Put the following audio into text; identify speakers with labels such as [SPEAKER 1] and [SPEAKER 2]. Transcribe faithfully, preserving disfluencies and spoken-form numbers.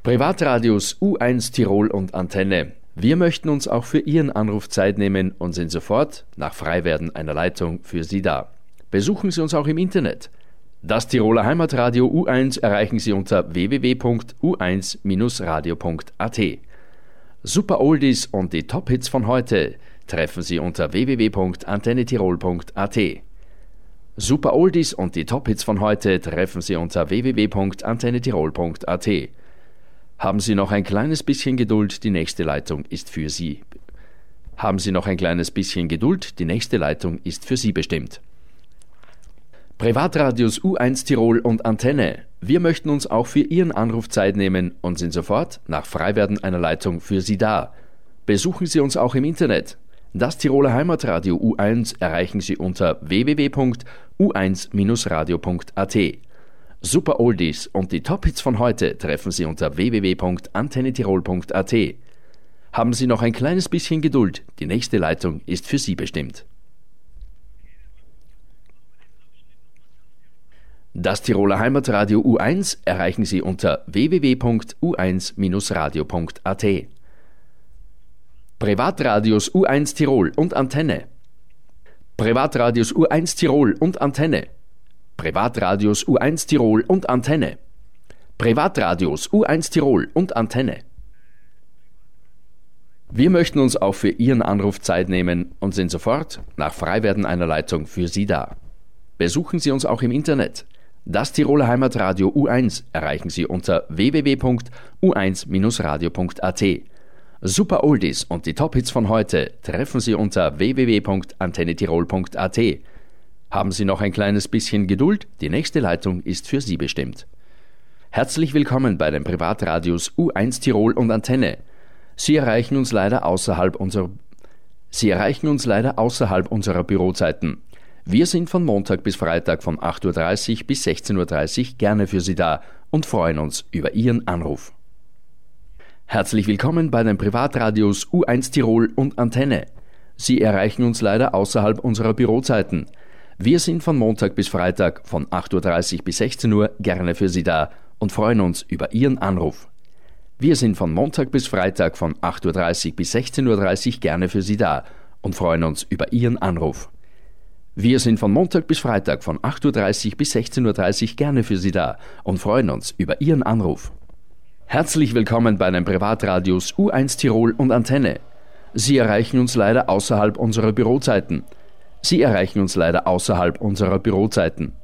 [SPEAKER 1] Privatradios U eins Tirol und Antenne. Wir möchten uns auch für Ihren Anruf Zeit nehmen und sind sofort nach Freiwerden einer Leitung für Sie da. Besuchen Sie uns auch im Internet. Das Tiroler Heimatradio U eins erreichen Sie unter w w w punkt u eins Bindestrich radio punkt a t. Super Oldies und die Top-Hits von heute treffen Sie unter w w w punkt antenne tirol punkt a t. Super Oldies und die Top-Hits von heute treffen Sie unter w w w punkt antenne tirol punkt a t. Haben Sie noch ein kleines bisschen Geduld, die nächste Leitung ist für Sie. Haben Sie noch ein kleines bisschen Geduld, die nächste Leitung ist für Sie bestimmt. Privatradios U eins Tirol und Antenne. Wir möchten uns auch für Ihren Anruf Zeit nehmen und sind sofort nach Freiwerden einer Leitung für Sie da. Besuchen Sie uns auch im Internet. Das Tiroler Heimatradio U eins erreichen Sie unter w w w punkt u eins Bindestrich radio punkt a t. Super Oldies und die Top-Hits von heute treffen Sie unter w w w punkt antenne tirol punkt a t. Haben Sie noch ein kleines bisschen Geduld, die nächste Leitung ist für Sie bestimmt. Das Tiroler Heimatradio U eins erreichen Sie unter w w w punkt u eins Bindestrich radio punkt a t. Privatradios U eins Tirol und Antenne. Privatradios U eins Tirol und Antenne. Privatradios U eins Tirol und Antenne. Privatradios U eins Tirol und Antenne. Wir möchten uns auch für Ihren Anruf Zeit nehmen und sind sofort nach Freiwerden einer Leitung für Sie da. Besuchen Sie uns auch im Internet. Das Tiroler Heimatradio U eins erreichen Sie unter w w w punkt u eins Bindestrich radio punkt a t. Super Oldies und die Top-Hits von heute treffen Sie unter w w w punkt antenne tirol punkt a t. Haben Sie noch ein kleines bisschen Geduld, die nächste Leitung ist für Sie bestimmt. Herzlich willkommen bei den Privatradios U eins Tirol und Antenne. Sie erreichen uns leider außerhalb unserer Sie erreichen uns leider außerhalb unserer Bürozeiten. Wir sind von Montag bis Freitag von acht Uhr dreißig bis sechzehn Uhr dreißig gerne für Sie da und freuen uns über Ihren Anruf. Herzlich willkommen bei den Privatradios U eins Tirol und Antenne. Sie erreichen uns leider außerhalb unserer Bürozeiten. Wir sind von Montag bis Freitag von acht Uhr dreißig bis sechzehn Uhr gerne für Sie da und freuen uns über Ihren Anruf. Wir sind von Montag bis Freitag von acht Uhr dreißig bis sechzehn Uhr dreißig gerne für Sie da und freuen uns über Ihren Anruf. Wir sind von Montag bis Freitag von acht Uhr dreißig bis sechzehn Uhr dreißig gerne für Sie da und freuen uns über Ihren Anruf. Herzlich willkommen bei den Privatradios U eins Tirol und Antenne. Sie erreichen uns leider außerhalb unserer Bürozeiten. Sie erreichen uns leider außerhalb unserer Bürozeiten.